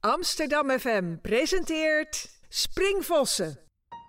Amsterdam FM presenteert Springvossen.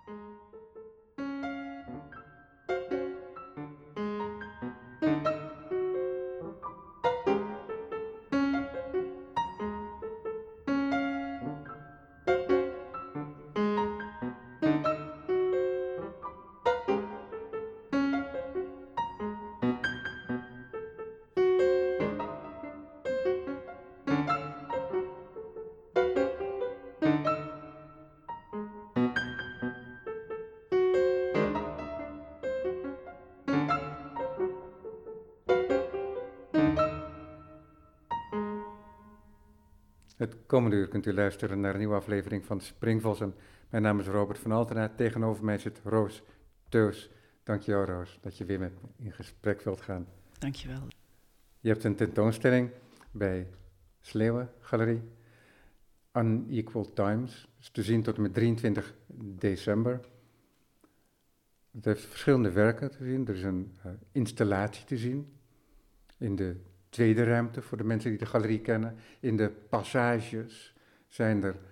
Het komende uur kunt u luisteren naar een nieuwe aflevering van Springvossen. Mijn naam is Robert van Altena. Tegenover mij zit Roos Teus. Dank je wel, Roos, dat je weer met me in gesprek wilt gaan. Dank je wel. Je hebt een tentoonstelling bij Sleeuwen Galerie. Unequal Times. Is te zien tot en met 23 december. Het heeft verschillende werken te zien. Er is een installatie te zien in de tweede ruimte, voor de mensen die de galerie kennen. In de passages zijn er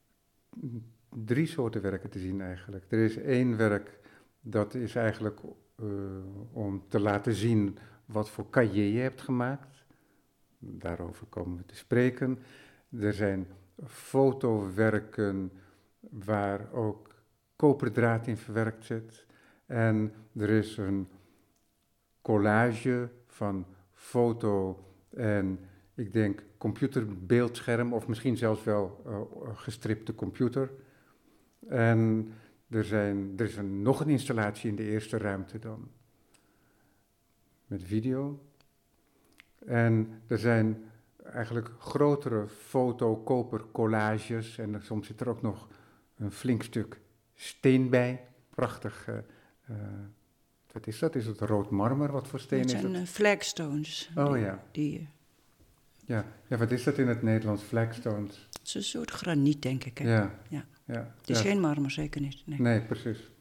3 soorten werken te zien eigenlijk. Er is 1 werk, dat is eigenlijk om te laten zien wat voor cahier je hebt gemaakt. Daarover komen we te spreken. Er zijn fotowerken waar ook koperdraad in verwerkt zit. En er is een collage van foto en ik denk computerbeeldscherm of misschien zelfs wel gestripte computer. En er is nog een installatie in de eerste ruimte dan, met video. En er zijn eigenlijk grotere foto-koper-collages en soms zit er ook nog een flink stuk steen bij. Prachtig. Wat is dat? Is het rood marmer? Wat voor steen is het? Het zijn flagstones. Oh ja. Ja, wat is dat in het Nederlands? Flagstones? Het is een soort graniet, denk ik. Hè? Ja. Het is geen marmer, zeker niet. Nee, precies. Het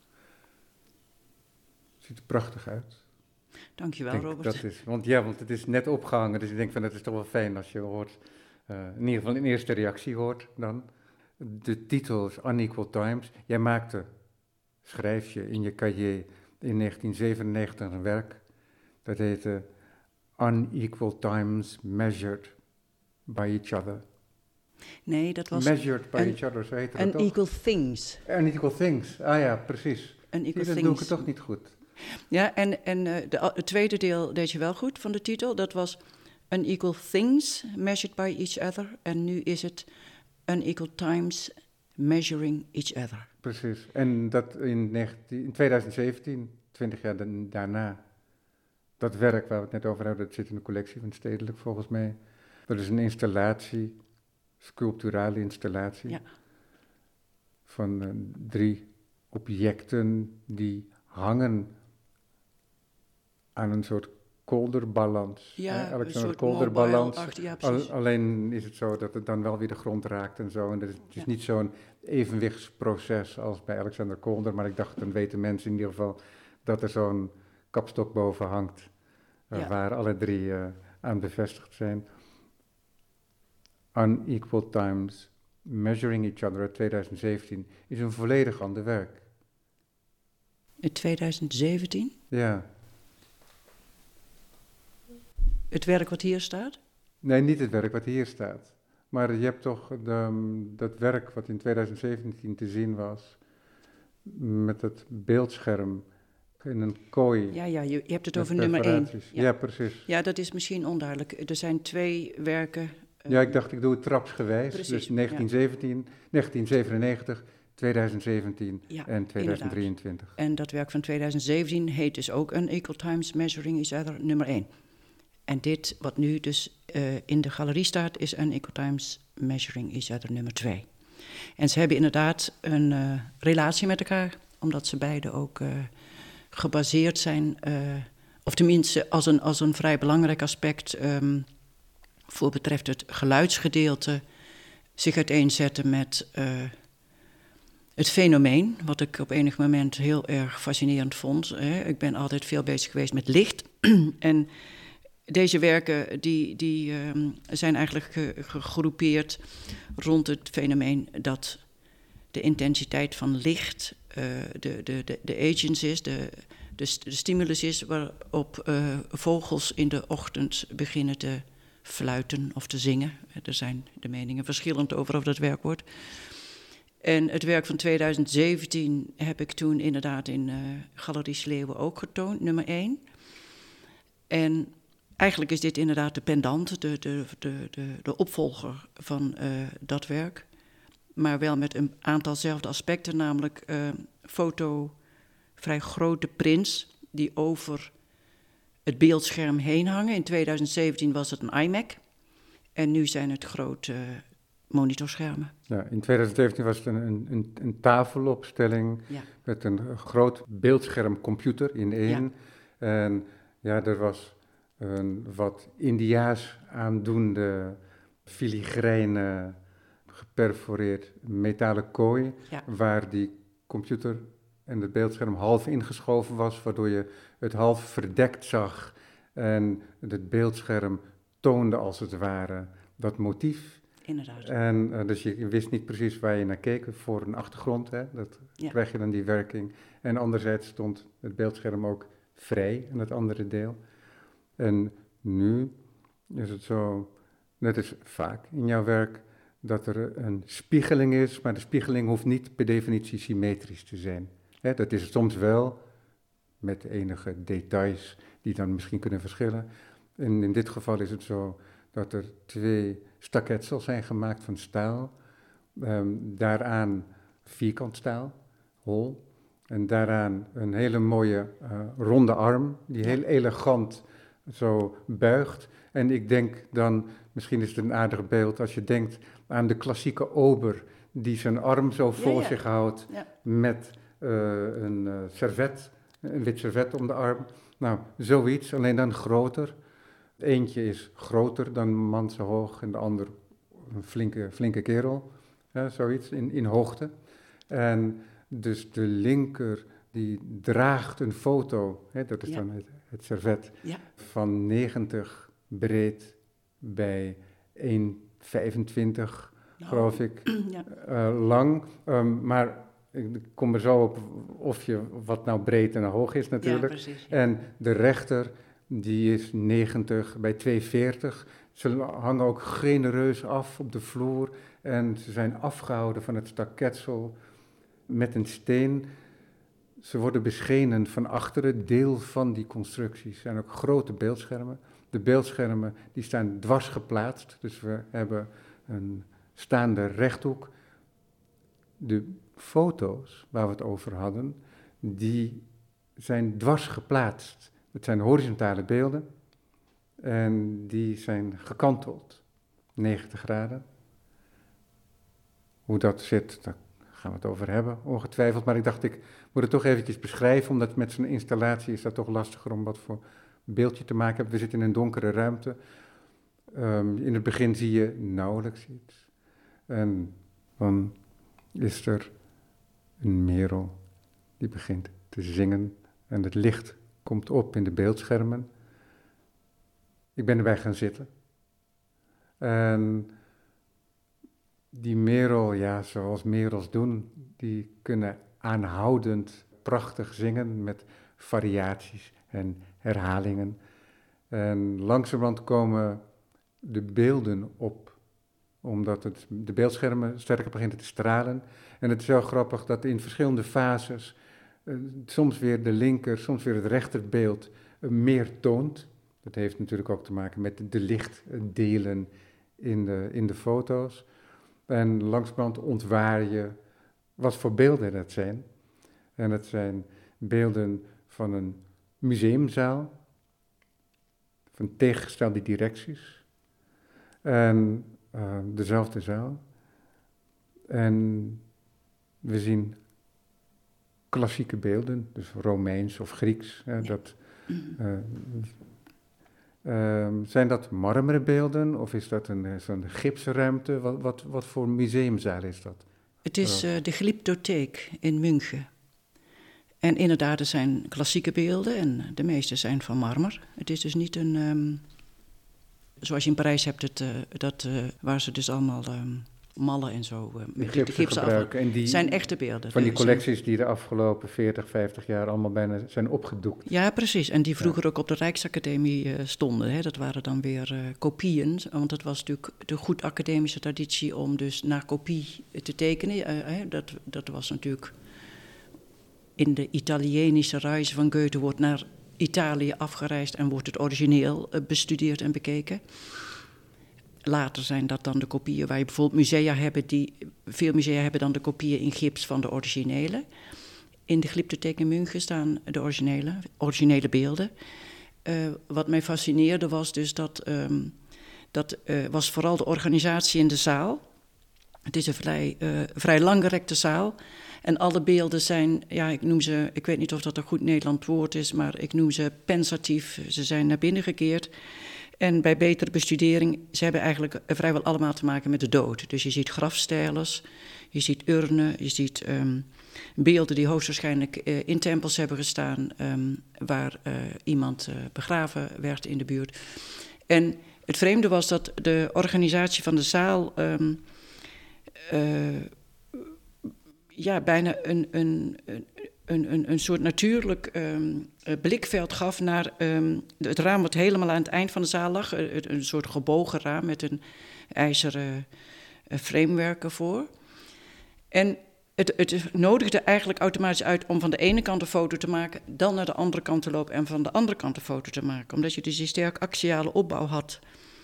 ziet er prachtig uit. Dankjewel, Robert. Want het is net opgehangen, dus ik denk van het is toch wel fijn als je hoort, in ieder geval een eerste reactie hoort dan. De titel is Unequal Times. Jij schrijf je in je cahier in 1997 een werk, dat heette Unequal Times Measured by Each Other. Nee, dat was... Measured by Each Other, zo heette dat toch? Unequal Things. Unequal Things, ja, precies. Unequal dat Things. doe ik het toch niet goed. Ja, en het tweede deel deed je wel goed van de titel. Dat was Unequal Things Measured by Each Other. En nu is het Unequal Times Measuring Each Other. Precies. En dat in 2017, 20 jaar daarna, dat werk waar we het net over hebben, dat zit in de collectie van Stedelijk volgens mij. Dat is een installatie, sculpturale installatie, ja, van 3 objecten die hangen aan een soort kolderbalans. Ja, een soort kolderbalans. Ja, precies. Alleen is het zo dat het dan wel weer de grond raakt en zo. En het is niet zo'n evenwichtsproces als bij Alexander Kolder. Maar ik dacht, dan weten mensen in ieder geval dat er zo'n kapstok boven hangt. Waar alle 3 aan bevestigd zijn. Unequal Times, Measuring Each Other uit 2017 is een volledig ander werk. In 2017? Ja. Het werk wat hier staat? Nee, niet het werk wat hier staat. Maar je hebt toch dat werk wat in 2017 te zien was, met het beeldscherm in een kooi. Ja, je hebt het over nummer 1. Ja, precies. Ja, dat is misschien onduidelijk. Er zijn 2 werken. Ja, ik dacht ik doe het trapsgewijs. Precies, dus 1917, 1997, 2017 en 2023. Inderdaad. En dat werk van 2017 heet dus ook Unequal Times Measuring Each Other nummer 1. En dit, wat nu dus in de galerie staat, is Unequal Times Measuring Each Other nummer 2. En ze hebben inderdaad een relatie met elkaar, omdat ze beide ook gebaseerd zijn, of tenminste als een vrij belangrijk aspect voor betreft het geluidsgedeelte, zich uiteenzetten met het fenomeen, wat ik op enig moment heel erg fascinerend vond. Ik ben altijd veel bezig geweest met licht en Deze werken die zijn eigenlijk gegroepeerd rond het fenomeen dat de intensiteit van licht de agents is, de stimulus is waarop vogels in de ochtend beginnen te fluiten of te zingen. Er zijn de meningen verschillend over dat werkwoord. En het werk van 2017 heb ik toen inderdaad in Galerie Sleeuwen ook getoond, nummer 1. En eigenlijk is dit inderdaad de pendant, de opvolger van dat werk. Maar wel met een aantalzelfde aspecten, namelijk foto, vrij grote prints die over het beeldscherm heen hangen. In 2017 was het een iMac en nu zijn het grote monitorschermen. Ja, in 2017 was het een tafelopstelling met een groot beeldschermcomputer in één. Ja. En ja, er was een wat Indiaas aandoende filigreine geperforeerd metalen kooi, waar die computer en het beeldscherm half ingeschoven was, waardoor je het half verdekt zag en het beeldscherm toonde als het ware dat motief. Inderdaad. En dus je wist niet precies waar je naar keek, voor een achtergrond, hè? Dat krijg je dan die werking. En anderzijds stond het beeldscherm ook vrij in het andere deel. En nu is het zo, net als vaak in jouw werk, dat er een spiegeling is, maar de spiegeling hoeft niet per definitie symmetrisch te zijn. Hè, dat is het soms wel, met enige details die dan misschien kunnen verschillen. En in dit geval is het zo dat er 2 staketsels zijn gemaakt van staal, daaraan vierkant staal, hol, en daaraan een hele mooie ronde arm, die heel elegant zo buigt. En ik denk dan, misschien is het een aardig beeld als je denkt aan de klassieke ober die zijn arm zo voor zich houdt met een servet, een wit servet om de arm. Nou, zoiets, alleen dan groter. Eentje is groter dan mansenhoog en de ander een flinke kerel, zoiets in hoogte. En dus de linker die draagt een foto, dat is dan het servet, van 90 breed bij 1,25 geloof ik, lang. Maar ik kom er zo op wat nou breed en hoog is natuurlijk. Ja, precies, ja. En de rechter, die is 90 bij 2,40. Ze hangen ook genereus af op de vloer en ze zijn afgehouden van het staketsel met een steen. Ze worden beschenen van achteren, deel van die constructies zijn ook grote beeldschermen. De beeldschermen die staan dwars geplaatst, dus we hebben een staande rechthoek. De foto's waar we het over hadden, die zijn dwars geplaatst. Het zijn horizontale beelden en die zijn gekanteld, 90 graden. Hoe dat zit, daar gaan we het over hebben, ongetwijfeld. Maar ik dacht, ik moet het toch eventjes beschrijven, omdat met zo'n installatie is dat toch lastiger om wat voor beeldje te maken. We zitten in een donkere ruimte. In het begin zie je nauwelijks iets. En dan is er een merel die begint te zingen en het licht komt op in de beeldschermen. Ik ben erbij gaan zitten. En die merel, ja, zoals merels doen, die kunnen aanhoudend prachtig zingen met variaties en herhalingen. En langzamerhand komen de beelden op, omdat de beeldschermen sterker beginnen te stralen. En het is wel grappig dat in verschillende fases soms weer de linker, soms weer het rechterbeeld meer toont. Dat heeft natuurlijk ook te maken met de lichtdelen in de foto's. En langzamerhand ontwaar je wat voor beelden dat zijn. En het zijn beelden van een museumzaal, van tegengestelde directies. En dezelfde zaal. En we zien klassieke beelden, dus Romeins of Grieks. Zijn dat marmeren beelden of is dat zo'n gipsruimte? Wat voor museumzaal is dat? Het is de Glyptotheek in München. En inderdaad, er zijn klassieke beelden en de meeste zijn van marmer. Het is dus niet een zoals je in Parijs hebt, waar ze dus allemaal mallen en zo die gipsen gebruiken. En die zijn echte beelden. Van die collecties die de afgelopen 40, 50 jaar allemaal bijna zijn opgedoekt. Ja, precies. En die vroeger ook op de Rijksacademie stonden. Hè. Dat waren dan weer kopieën. Want het was natuurlijk de goed academische traditie om dus naar kopie te tekenen. Dat was natuurlijk in de Italienische reis van Goethe wordt naar Italië afgereisd en wordt het origineel bestudeerd en bekeken. Later zijn dat dan de kopieën waar je bijvoorbeeld musea hebben. Veel musea hebben dan de kopieën in gips van de originele. In de Glyptotheek in München staan de originele beelden. Wat mij fascineerde was dus dat was vooral de organisatie in de zaal. Het is een vrij langgerekte zaal. En alle beelden zijn, ja, ik noem ze, ik weet niet of dat een goed Nederlands woord is, maar ik noem ze pensatief. Ze zijn naar binnen gekeerd. En bij betere bestudering, ze hebben eigenlijk vrijwel allemaal te maken met de dood. Dus je ziet grafstijlers, je ziet urnen, je ziet beelden die hoogstwaarschijnlijk in tempels hebben gestaan, waar iemand begraven werd in de buurt. En het vreemde was dat de organisatie van de zaal bijna een soort natuurlijk blikveld gaf naar het raam wat helemaal aan het eind van de zaal lag. Een soort gebogen raam met een ijzeren framewerk ervoor. En het nodigde eigenlijk automatisch uit om van de ene kant een foto te maken, dan naar de andere kant te lopen en van de andere kant een foto te maken. Omdat je dus die sterk axiale opbouw had.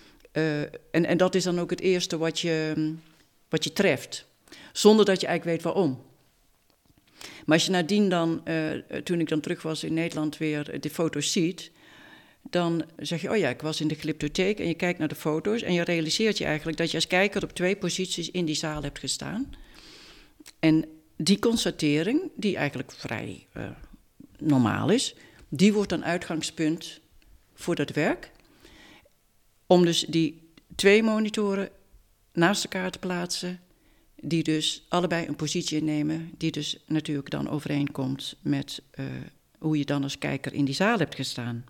En dat is dan ook het eerste wat je treft. Zonder dat je eigenlijk weet waarom. Maar als je nadien dan, toen ik dan terug was in Nederland weer de foto's ziet, dan zeg je, oh ja, ik was in de Glyptotheek en je kijkt naar de foto's en je realiseert je eigenlijk dat je als kijker op 2 posities in die zaal hebt gestaan. En die constatering, die eigenlijk vrij normaal is, die wordt dan uitgangspunt voor dat werk. Om dus die 2 monitoren naast elkaar te plaatsen, die dus allebei een positie innemen, die dus natuurlijk dan overeenkomt met hoe je dan als kijker in die zaal hebt gestaan.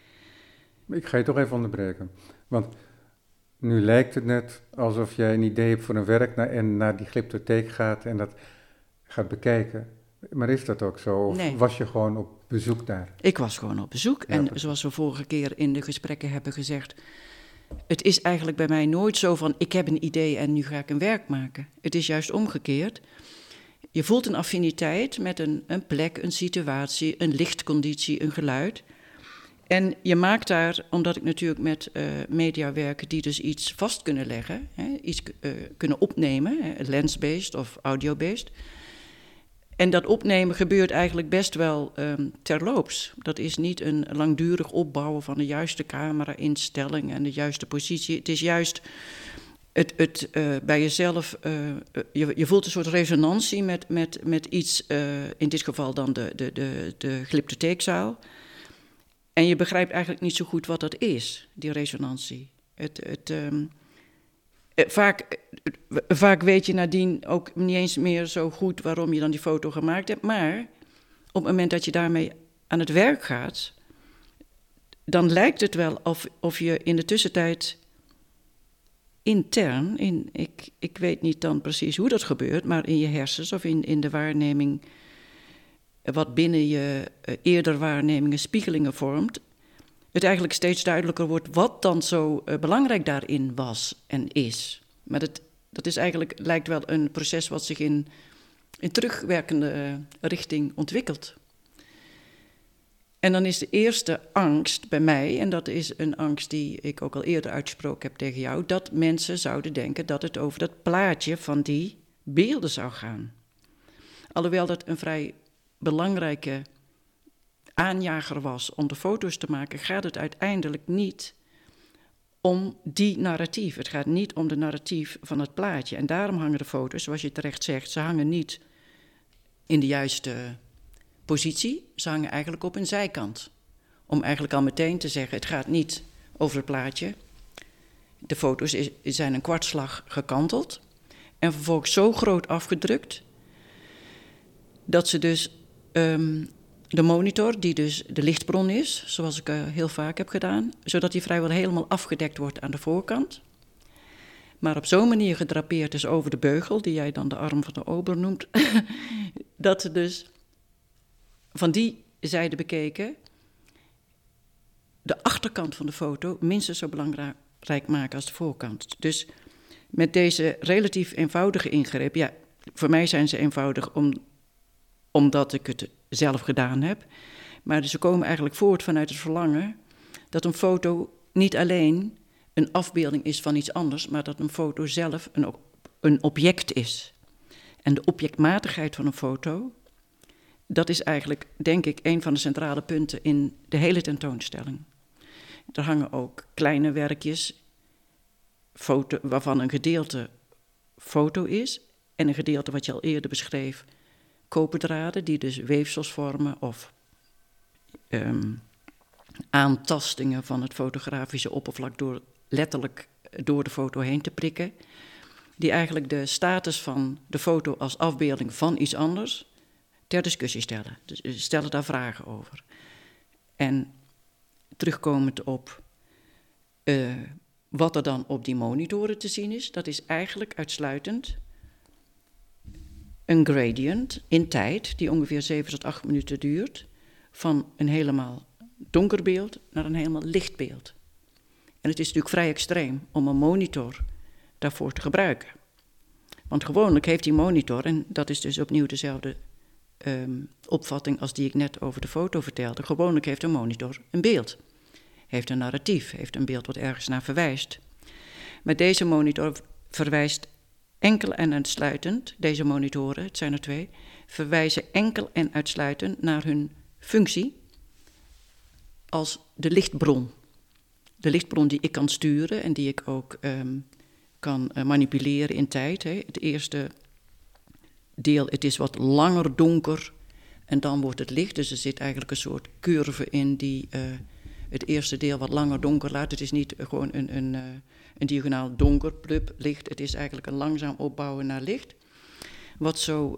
Ik ga je toch even onderbreken, want nu lijkt het net alsof jij een idee hebt voor een werk en naar die Glyptotheek gaat en dat gaat bekijken. Maar is dat ook zo? Of nee. Was je gewoon op bezoek daar? Ik was gewoon op bezoek. Ja, en precies. Zoals we vorige keer in de gesprekken hebben gezegd, het is eigenlijk bij mij nooit zo van, ik heb een idee en nu ga ik een werk maken. Het is juist omgekeerd. Je voelt een affiniteit met een plek, een situatie, een lichtconditie, een geluid. En je maakt daar, omdat ik natuurlijk met media werk die dus iets vast kunnen leggen, iets kunnen opnemen, lens-based of audio-based. En dat opnemen gebeurt eigenlijk best wel terloops. Dat is niet een langdurig opbouwen van de juiste camera-instelling en de juiste positie. Het is juist het bij jezelf, je voelt een soort resonantie met iets, in dit geval dan de Glyptotheekzaal. En je begrijpt eigenlijk niet zo goed wat dat is, die resonantie. Vaak weet je nadien ook niet eens meer zo goed waarom je dan die foto gemaakt hebt. Maar op het moment dat je daarmee aan het werk gaat, dan lijkt het wel of je in de tussentijd intern, ik weet niet dan precies hoe dat gebeurt, maar in je hersens of in de waarneming, wat binnen je eerder waarnemingen spiegelingen vormt, het eigenlijk steeds duidelijker wordt wat dan zo belangrijk daarin was en is. Maar dat is eigenlijk, lijkt wel een proces wat zich in terugwerkende richting ontwikkelt. En dan is de eerste angst bij mij, en dat is een angst die ik ook al eerder uitgesproken heb tegen jou, dat mensen zouden denken dat het over dat plaatje van die beelden zou gaan. Alhoewel dat een vrij belangrijke aanjager was om de foto's te maken, gaat het uiteindelijk niet om die narratief. Het gaat niet om de narratief van het plaatje. En daarom hangen de foto's, zoals je terecht zegt, ze hangen niet in de juiste positie. Ze hangen eigenlijk op een zijkant. Om eigenlijk al meteen te zeggen, het gaat niet over het plaatje. De foto's zijn een kwartslag gekanteld en vervolgens zo groot afgedrukt dat ze dus de monitor, die dus de lichtbron is, zoals ik heel vaak heb gedaan, zodat die vrijwel helemaal afgedekt wordt aan de voorkant. Maar op zo'n manier gedrapeerd is over de beugel, die jij dan de arm van de ober noemt, dat ze dus van die zijde bekeken de achterkant van de foto minstens zo belangrijk maken als de voorkant. Dus met deze relatief eenvoudige ingreep, ja, voor mij zijn ze eenvoudig omdat ik het zelf gedaan heb, maar ze komen eigenlijk voort vanuit het verlangen dat een foto niet alleen een afbeelding is van iets anders, maar dat een foto zelf een object is. En de objectmatigheid van een foto, dat is eigenlijk, denk ik, een van de centrale punten in de hele tentoonstelling. Er hangen ook kleine werkjes, waarvan een gedeelte foto is en een gedeelte wat je al eerder beschreef, koperdraden die dus weefsels vormen of aantastingen van het fotografische oppervlak letterlijk door de foto heen te prikken, die eigenlijk de status van de foto als afbeelding van iets anders ter discussie stellen. Dus ze stellen daar vragen over. En terugkomend op wat er dan op die monitoren te zien is, dat is eigenlijk uitsluitend een gradient in tijd, die ongeveer 7 tot 8 minuten duurt, van een helemaal donker beeld naar een helemaal licht beeld. En het is natuurlijk vrij extreem om een monitor daarvoor te gebruiken. Want gewoonlijk heeft die monitor, en dat is dus opnieuw dezelfde opvatting als die ik net over de foto vertelde, gewoonlijk heeft een monitor een beeld. Heeft een narratief, heeft een beeld wat ergens naar verwijst. Maar deze monitor verwijst enkel en uitsluitend, deze monitoren, het zijn er 2, verwijzen enkel en uitsluitend naar hun functie als de lichtbron. De lichtbron die ik kan sturen en die ik ook kan manipuleren in tijd. Hè. Het eerste deel, het is wat langer donker en dan wordt het licht. Dus er zit eigenlijk een soort curve in die het eerste deel wat langer donker laat. Het is niet gewoon een diagonaal donker plub licht. Het is eigenlijk een langzaam opbouwen naar licht. Wat zo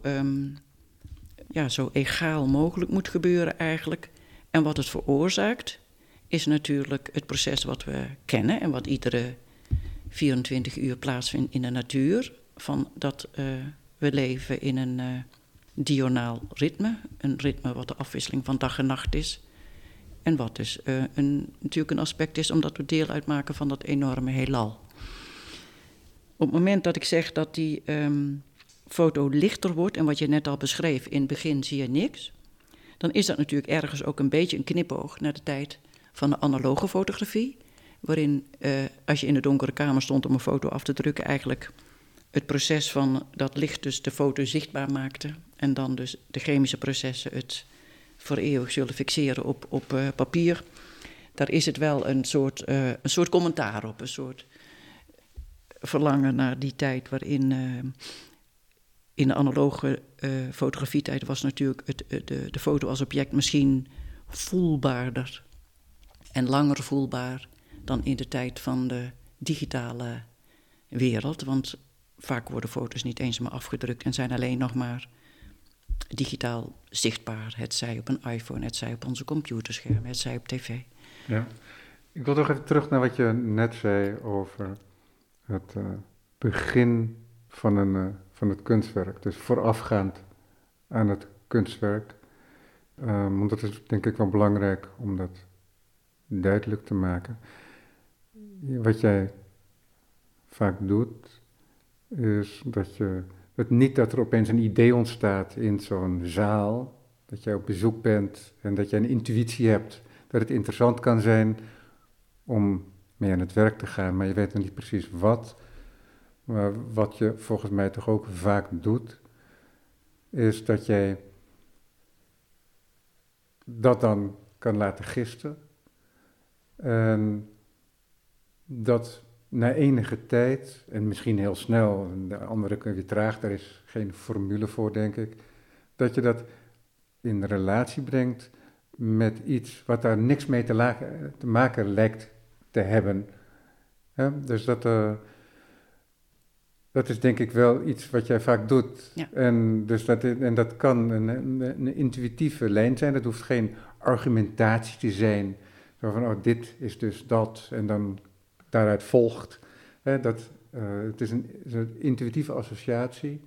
egaal mogelijk moet gebeuren eigenlijk. En wat het veroorzaakt is natuurlijk het proces wat we kennen en wat iedere 24 uur plaatsvindt in de natuur. Van dat we leven in een diurnaal ritme. Een ritme wat de afwisseling van dag en nacht is. En wat dus natuurlijk een aspect is omdat we deel uitmaken van dat enorme heelal. Op het moment dat ik zeg dat die foto lichter wordt en wat je net al beschreef, in het begin zie je niks, dan is dat natuurlijk ergens ook een beetje een knipoog naar de tijd van de analoge fotografie, waarin als je in de donkere kamer stond om een foto af te drukken, eigenlijk het proces van dat licht dus de foto zichtbaar maakte en dan dus de chemische processen het voor eeuwig zullen fixeren op papier. Daar is het wel een soort commentaar op, een soort verlangen naar die tijd waarin in de analoge fotografietijd was natuurlijk de foto als object misschien voelbaarder en langer voelbaar dan in de tijd van de digitale wereld. Want vaak worden foto's niet eens maar afgedrukt en zijn alleen nog maar digitaal zichtbaar. Het zij op een iPhone, het zij op onze computerschermen, het zij op tv. Ja, ik wil toch even terug naar wat je net zei over het begin van het kunstwerk. Dus voorafgaand aan het kunstwerk. Want dat is denk ik wel belangrijk om dat duidelijk te maken. Wat jij vaak doet, is dat het niet dat er opeens een idee ontstaat in zo'n zaal, dat jij op bezoek bent en dat jij een intuïtie hebt, dat het interessant kan zijn om mee aan het werk te gaan, maar je weet nog niet precies wat. Maar wat je volgens mij toch ook vaak doet, is dat jij dat dan kan laten gisten. En dat na enige tijd, en misschien heel snel, en de andere kun je weer traag, daar is geen formule voor, denk ik, dat je dat in relatie brengt met iets wat daar niks mee te maken lijkt te hebben. Ja, dus dat Dat is denk ik wel iets wat jij vaak doet. Ja. En dat kan een intuïtieve lijn zijn. Dat hoeft geen argumentatie te zijn. Zo van, oh, dit is dus dat. En dan daaruit volgt. Het is een intuïtieve associatie.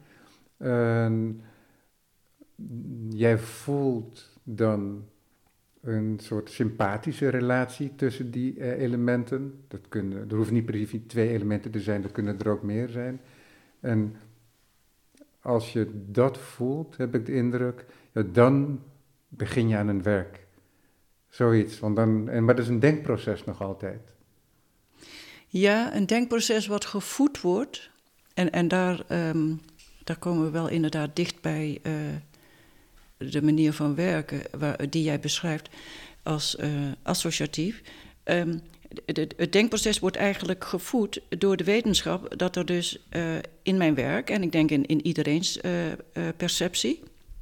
Jij voelt dan een soort sympathische relatie tussen die elementen. Er hoeven niet precies 2 elementen te zijn, er kunnen er ook meer zijn. En als je dat voelt, heb ik de indruk, ja, dan begin je aan een werk. Zoiets, maar dat is een denkproces nog altijd. Ja, een denkproces wat gevoed wordt. En daar komen we wel inderdaad dicht bij de manier van werken die jij beschrijft als associatief. Het denkproces wordt eigenlijk gevoed door de wetenschap dat er dus in mijn werk, en ik denk in iedereens perceptie,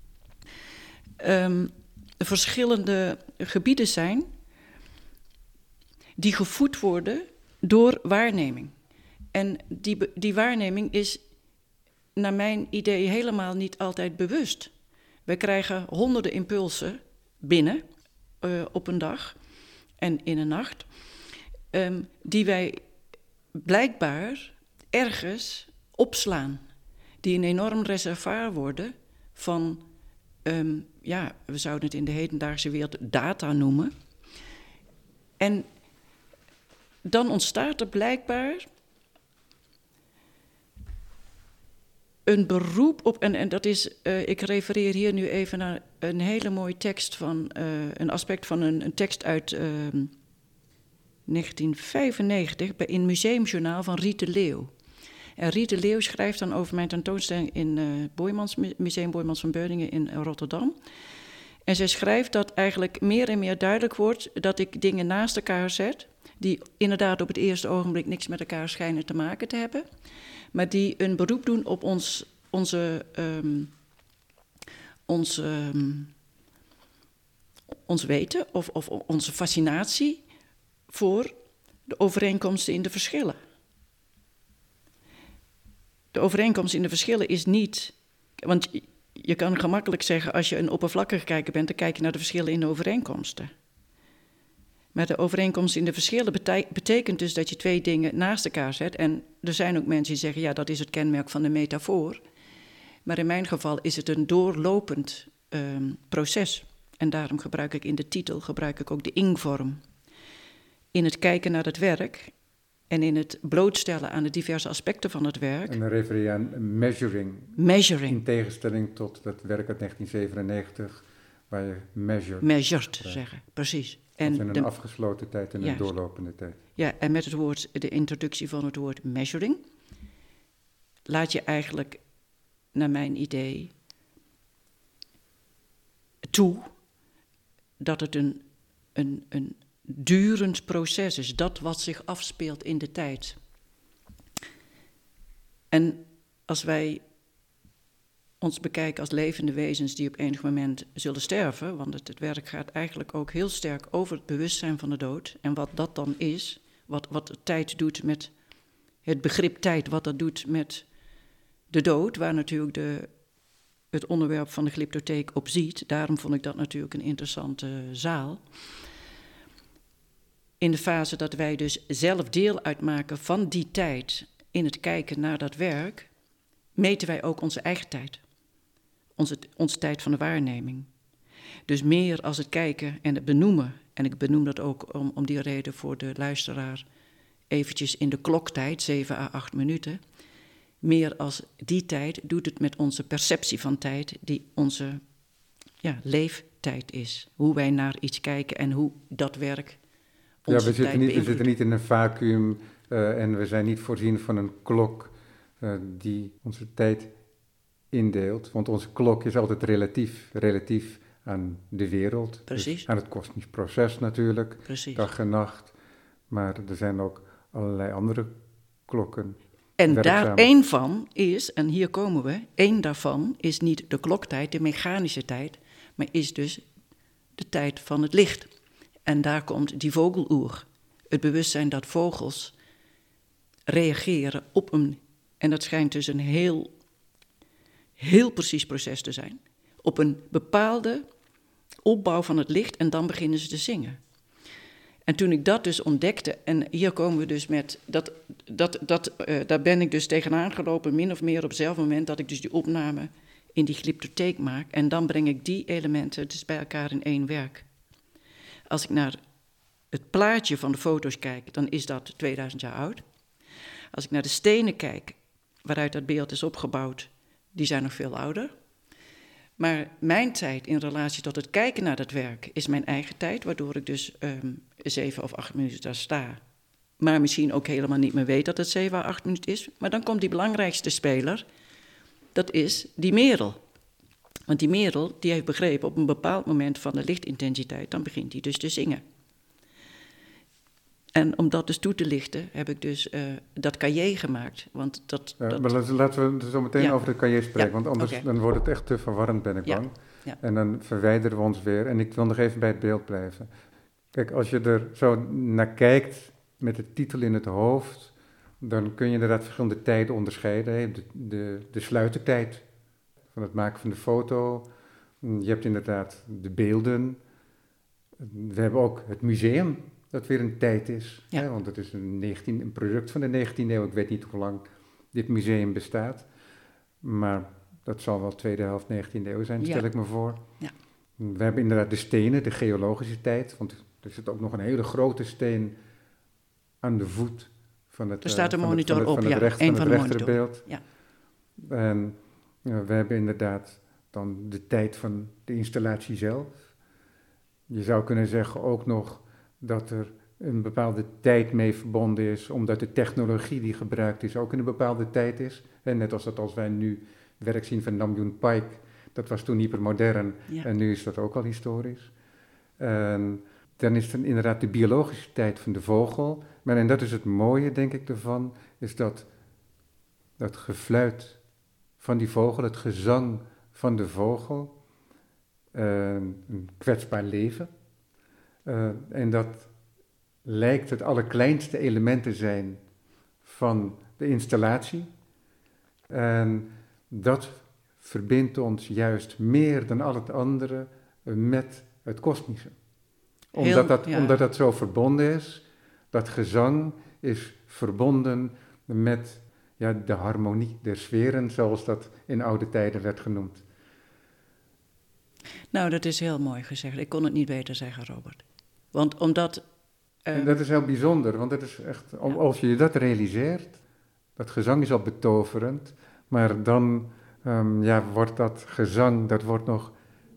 verschillende gebieden zijn die gevoed worden door waarneming. En die waarneming is naar mijn idee helemaal niet altijd bewust. We krijgen honderden impulsen binnen op een dag en in een nacht, die wij blijkbaar ergens opslaan. Die een enorm reservoir worden van, we zouden het in de hedendaagse wereld data noemen. En dan ontstaat er blijkbaar een beroep op, en dat is, ik refereer hier nu even naar een hele mooie tekst van, een aspect van een tekst uit 1995 in Museumjournaal van Riet de Leeuw. En Riet de Leeuw schrijft dan over mijn tentoonstelling in Museum Boijmans van Beuningen in Rotterdam. En zij schrijft dat eigenlijk meer en meer duidelijk wordt dat ik dingen naast elkaar zet, die inderdaad op het eerste ogenblik niks met elkaar schijnen te maken te hebben, maar die een beroep doen op ons weten of onze fascinatie voor de overeenkomsten in de verschillen. De overeenkomst in de verschillen is niet, want je kan gemakkelijk zeggen, als je een oppervlakkige kijker bent, dan kijk je naar de verschillen in de overeenkomsten. Maar de overeenkomst in de verschillen betekent dus dat je 2 dingen naast elkaar zet. En er zijn ook mensen die zeggen, ja, dat is het kenmerk van de metafoor. Maar in mijn geval is het een doorlopend proces. En daarom gebruik ik in de titel ook de ing-vorm. In het kijken naar het werk en in het blootstellen aan de diverse aspecten van het werk. En dan refereer je aan measuring. Measuring. In tegenstelling tot dat werk uit 1997, waar je measured zeggen, precies. En in een afgesloten tijd en een doorlopende tijd. Ja, en met de introductie van het woord measuring laat je eigenlijk, naar mijn idee, toe dat het een durend proces is, dat wat zich afspeelt in de tijd. En als wij ons bekijken als levende wezens die op enig moment zullen sterven, want het werk gaat eigenlijk ook heel sterk over het bewustzijn van de dood en wat dat dan is, wat tijd doet met het begrip tijd, wat dat doet met de dood, waar natuurlijk het onderwerp van de glyptotheek op ziet. Daarom vond ik dat natuurlijk een interessante zaal. In de fase dat wij dus zelf deel uitmaken van die tijd in het kijken naar dat werk, meten wij ook onze eigen tijd. Onze tijd van de waarneming. Dus meer als het kijken en het benoemen, en ik benoem dat ook om die reden voor de luisteraar eventjes in de kloktijd, 7 à 8 minuten. Meer als die tijd doet het met onze perceptie van tijd, die onze leeftijd is. Hoe wij naar iets kijken en hoe dat werk onze tijd beïnvloedt. We zitten niet in een vacuüm en we zijn niet voorzien van een klok die onze tijd indeelt. Want onze klok is altijd relatief aan de wereld. Precies. Dus aan het kosmisch proces natuurlijk, Precies. Dag en nacht. Maar er zijn ook allerlei andere klokken. En daar één van is, en hier komen we, één daarvan is niet de kloktijd, de mechanische tijd, maar is dus de tijd van het licht. En daar komt die vogeloer, het bewustzijn dat vogels reageren op een En dat schijnt dus een heel, heel precies proces te zijn. Op een bepaalde opbouw van het licht en dan beginnen ze te zingen. En toen ik dat dus ontdekte, en hier komen we dus met, daar ben ik dus tegenaan gelopen, min of meer op hetzelfde moment dat ik dus die opname in die glyptotheek maak. En dan breng ik die elementen dus bij elkaar in één werk. Als ik naar het plaatje van de foto's kijk, dan is dat 2000 jaar oud. Als ik naar de stenen kijk, waaruit dat beeld is opgebouwd, die zijn nog veel ouder. Maar mijn tijd in relatie tot het kijken naar dat werk is mijn eigen tijd, waardoor ik dus 7 of 8 minuten daar sta. Maar misschien ook helemaal niet meer weet dat het 7 of 8 minuten is. Maar dan komt die belangrijkste speler, dat is die Merel. Want die Merel, die heeft begrepen op een bepaald moment van de lichtintensiteit, dan begint hij dus te zingen. En om dat dus toe te lichten, heb ik dus dat cahier gemaakt. Want maar laten we zo meteen over het cahier spreken, want anders dan wordt het echt te verwarrend, ben ik bang. Ja. En dan verwijderen we ons weer. En ik wil nog even bij het beeld blijven. Kijk, als je er zo naar kijkt met de titel in het hoofd, dan kun je inderdaad verschillende tijden onderscheiden. De sluitertijd van het maken van de foto. Je hebt inderdaad de beelden. We hebben ook het museum, dat weer een tijd is. Ja. Hè, want het is een product van de 19e eeuw. Ik weet niet hoe lang dit museum bestaat. Maar dat zal wel tweede helft 19e eeuw zijn, stel ik me voor. Ja. We hebben inderdaad de stenen, de geologische tijd. Want er zit ook nog een hele grote steen aan de voet van het, er staat een monitor op, een van de rechterbeeld. Ja. En we hebben inderdaad dan de tijd van de installatie zelf. Je zou kunnen zeggen ook nog dat er een bepaalde tijd mee verbonden is, omdat de technologie die gebruikt is ook in een bepaalde tijd is. En net als wij nu werk zien van Nam-June Paik, dat was toen hypermodern en nu is dat ook al historisch. En dan is er inderdaad de biologische tijd van de vogel. Maar en dat is het mooie, denk ik, ervan, is dat gefluit van die vogel, het gezang van de vogel, een kwetsbaar leven. En dat lijkt het allerkleinste element te zijn van de installatie. En dat verbindt ons juist meer dan al het andere met het kosmische. Omdat dat zo verbonden is, dat gezang is verbonden met de harmonie der sferen, zoals dat in oude tijden werd genoemd. Nou, dat is heel mooi gezegd. Ik kon het niet beter zeggen, Robert. Want omdat... En dat is heel bijzonder, want het is echt, als je dat realiseert, dat gezang is al betoverend, maar dan wordt dat gezang, dat wordt nog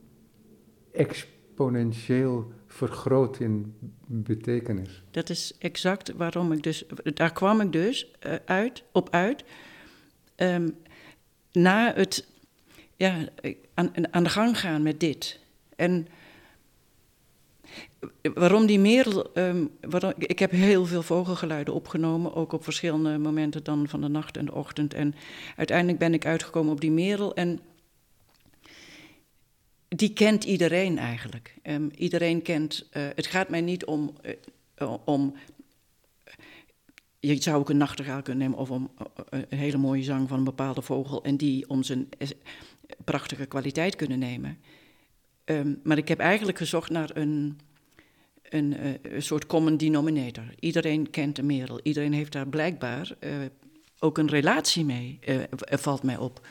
exponentieel vergroot in betekenis. Dat is exact waarom ik dus, daar kwam ik dus op uit, na het aan de gang gaan met dit. En waarom die Merel, ik heb heel veel vogelgeluiden opgenomen, ook op verschillende momenten dan van de nacht en de ochtend. En uiteindelijk ben ik uitgekomen op die Merel en die kent iedereen eigenlijk. Iedereen kent, het gaat mij niet om je zou ook een nachtegaal kunnen nemen of om een hele mooie zang van een bepaalde vogel en die om zijn prachtige kwaliteit kunnen nemen. Maar ik heb eigenlijk gezocht naar een soort common denominator. Iedereen kent de Merel. Iedereen heeft daar blijkbaar ook een relatie mee, valt mij op.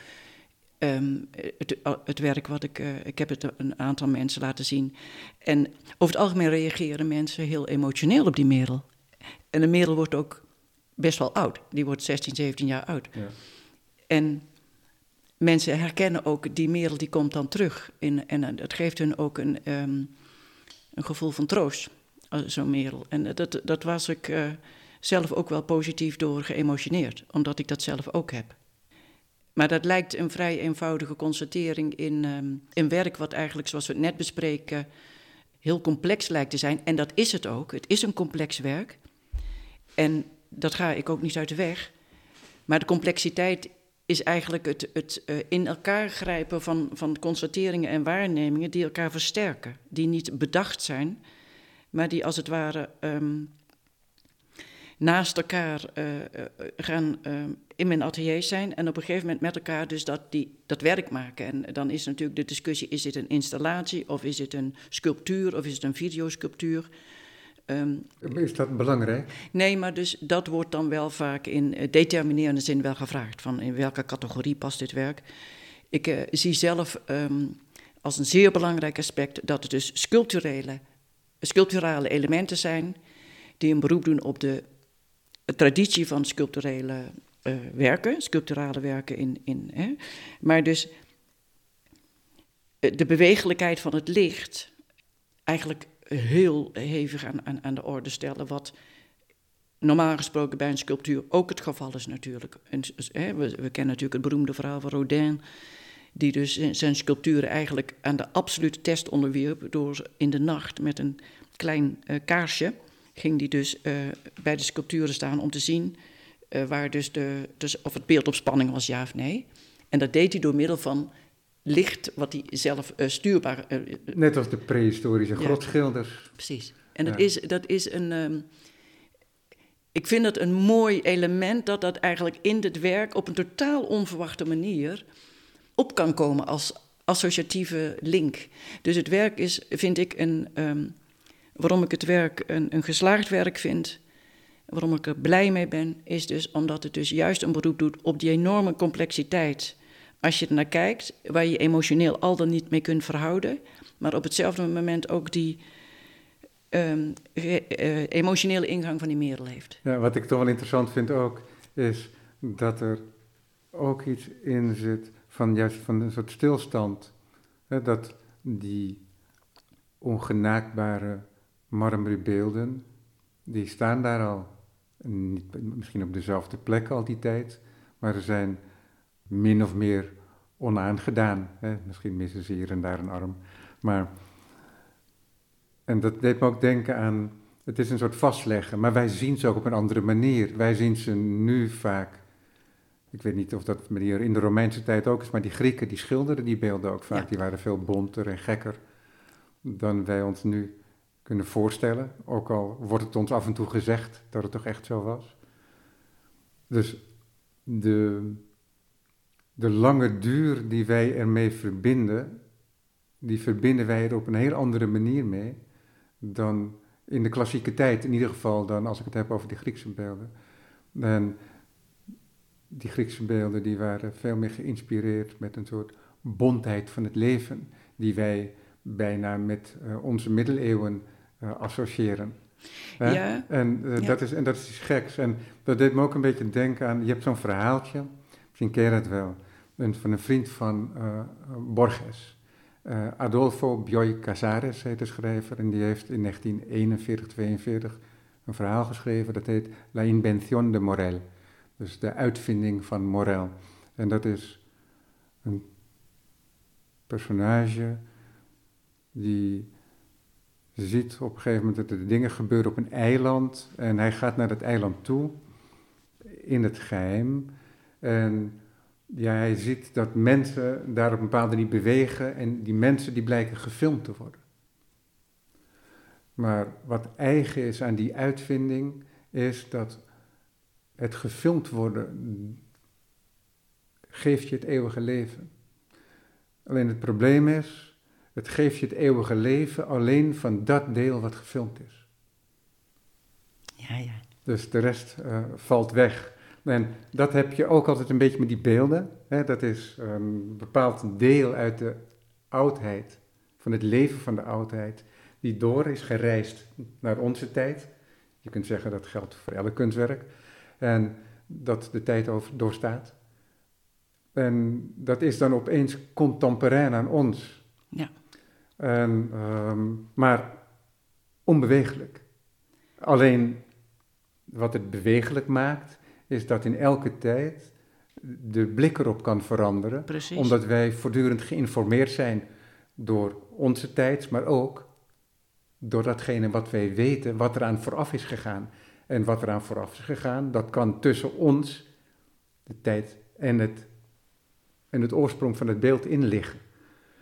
Het werk wat ik heb het een aantal mensen laten zien. En over het algemeen reageren mensen heel emotioneel op die Merel. En de Merel wordt ook best wel oud. Die wordt 16, 17 jaar oud. Ja. En mensen herkennen ook, die Merel die komt dan terug. En dat geeft hun ook een gevoel van troost, zo'n Merel. En dat was ik zelf ook wel positief door geëmotioneerd, omdat ik dat zelf ook heb. Maar dat lijkt een vrij eenvoudige constatering in werk wat eigenlijk, zoals we het net bespreken, heel complex lijkt te zijn. En dat is het ook. Het is een complex werk. En dat ga ik ook niet uit de weg. Maar de complexiteit is eigenlijk het in elkaar grijpen van constateringen en waarnemingen die elkaar versterken. Die niet bedacht zijn, maar die als het ware naast elkaar gaan in mijn atelier zijn en op een gegeven moment met elkaar dus dat werk maken. En dan is natuurlijk de discussie, is dit een installatie of is het een sculptuur of is het een videosculptuur? Is dat belangrijk? Nee, maar dus dat wordt dan wel vaak in determinerende zin wel gevraagd, van in welke categorie past dit werk. Ik zie zelf als een zeer belangrijk aspect dat het dus sculpturale elementen zijn die een beroep doen op de traditie van sculpturale werken maar dus de bewegelijkheid van het licht eigenlijk heel hevig aan de orde stellen, wat normaal gesproken bij een sculptuur ook het geval is natuurlijk. We kennen natuurlijk het beroemde verhaal van Rodin, die dus zijn sculpturen eigenlijk aan de absolute test onderwierp door in de nacht met een klein kaarsje ging die dus bij de sculpturen staan om te zien waar dus of het beeld op spanning was, ja of nee. En dat deed hij door middel van licht, wat hij zelf stuurbaar... Net als de prehistorische grotschilders. Precies. En dat is een... ik vind het een mooi element dat eigenlijk in dit werk op een totaal onverwachte manier op kan komen als associatieve link. Dus het werk is, vind ik, waarom ik het werk een geslaagd werk vind, waarom ik er blij mee ben, is dus omdat het dus juist een beroep doet op die enorme complexiteit. Als je er naar kijkt, waar je emotioneel al dan niet mee kunt verhouden, maar op hetzelfde moment ook die emotionele ingang van die merel heeft. Ja, wat ik toch wel interessant vind ook, is dat er ook iets in zit van juist van een soort stilstand. Hè, dat die ongenaakbare marmeren beelden, die staan daar al. Niet, misschien op dezelfde plek al die tijd, maar ze zijn min of meer onaangedaan. Hè? Misschien missen ze hier en daar een arm. En dat deed me ook denken aan, het is een soort vastleggen, maar wij zien ze ook op een andere manier. Wij zien ze nu vaak, ik weet niet of dat in de Romeinse tijd ook is, maar die Grieken die schilderden die beelden ook vaak. Ja. Die waren veel bonter en gekker dan wij ons nu kunnen voorstellen. Ook al wordt het ons af en toe gezegd dat het toch echt zo was. Dus de lange duur die wij ermee verbinden, die verbinden wij er op een heel andere manier mee dan in de klassieke tijd. In ieder geval dan als ik het heb over die Griekse beelden. En die Griekse beelden die waren veel meer geïnspireerd met een soort bontheid van het leven, die wij bijna met onze middeleeuwen associëren. Ja. Dat is iets geks. En dat deed me ook een beetje denken aan, je hebt zo'n verhaaltje, misschien ken je dat wel, van een vriend van Borges. Adolfo Bioy Casares heet de schrijver en die heeft in 1941-42 een verhaal geschreven, dat heet La Invención de Morel. Dus de uitvinding van Morel. En dat is een personage die ziet op een gegeven moment dat er dingen gebeuren op een eiland. En hij gaat naar dat eiland toe, in het geheim. En ja, hij ziet dat mensen daar op een bepaalde manier bewegen. En die mensen die blijken gefilmd te worden. Maar wat eigen is aan die uitvinding, is dat het gefilmd worden geeft je het eeuwige leven. Alleen het probleem is, het geeft je het eeuwige leven alleen van dat deel wat gefilmd is. Ja. Dus de rest valt weg. En dat heb je ook altijd een beetje met die beelden. Hè? Dat is een bepaald deel uit de oudheid, van het leven van de oudheid, die door is gereisd naar onze tijd. Je kunt zeggen dat geldt voor elk kunstwerk. En dat de tijd doorstaat. En dat is dan opeens contemporain aan ons. Ja. Maar onbewegelijk. Alleen wat het bewegelijk maakt, is dat in elke tijd de blik erop kan veranderen. Precies. Omdat wij voortdurend geïnformeerd zijn door onze tijd, maar ook door datgene wat wij weten, wat eraan vooraf is gegaan. En wat eraan vooraf is gegaan, dat kan tussen ons, de tijd en het oorsprong van het beeld in liggen.